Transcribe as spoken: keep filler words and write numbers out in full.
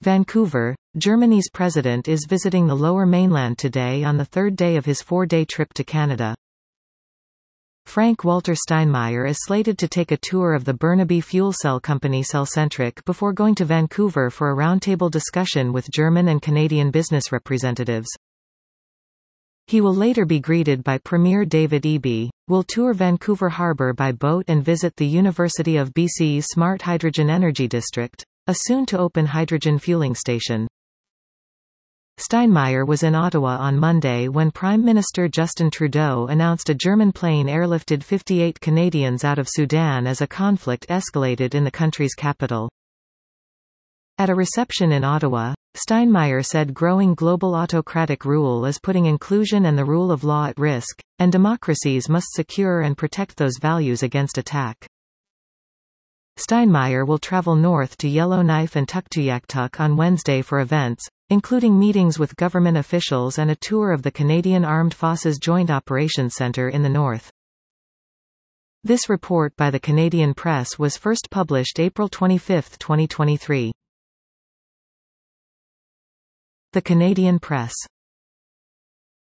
Vancouver, Germany's president is visiting the Lower Mainland today on the third day of his four-day trip to Canada. Frank-Walter Steinmeier is slated to take a tour of the Burnaby fuel cell company Cellcentric before going to Vancouver for a roundtable discussion with German and Canadian business representatives. He will later be greeted by Premier David Eby, will tour Vancouver Harbour by boat and visit the University of B C's Smart Hydrogen Energy District, a soon-to-open hydrogen fueling station. Steinmeier was in Ottawa on Monday when Prime Minister Justin Trudeau announced a German plane airlifted fifty-eight Canadians out of Sudan as a conflict escalated in the country's capital. At a reception in Ottawa, Steinmeier said growing global autocratic rule is putting inclusion and the rule of law at risk, and democracies must secure and protect those values against attack. Steinmeier will travel north to Yellowknife and Tuktoyaktuk on Wednesday for events, including meetings with government officials and a tour of the Canadian Armed Forces Joint Operations Centre in the north. This report by the Canadian Press was first published April twenty-fifth, twenty twenty-three. The Canadian Press.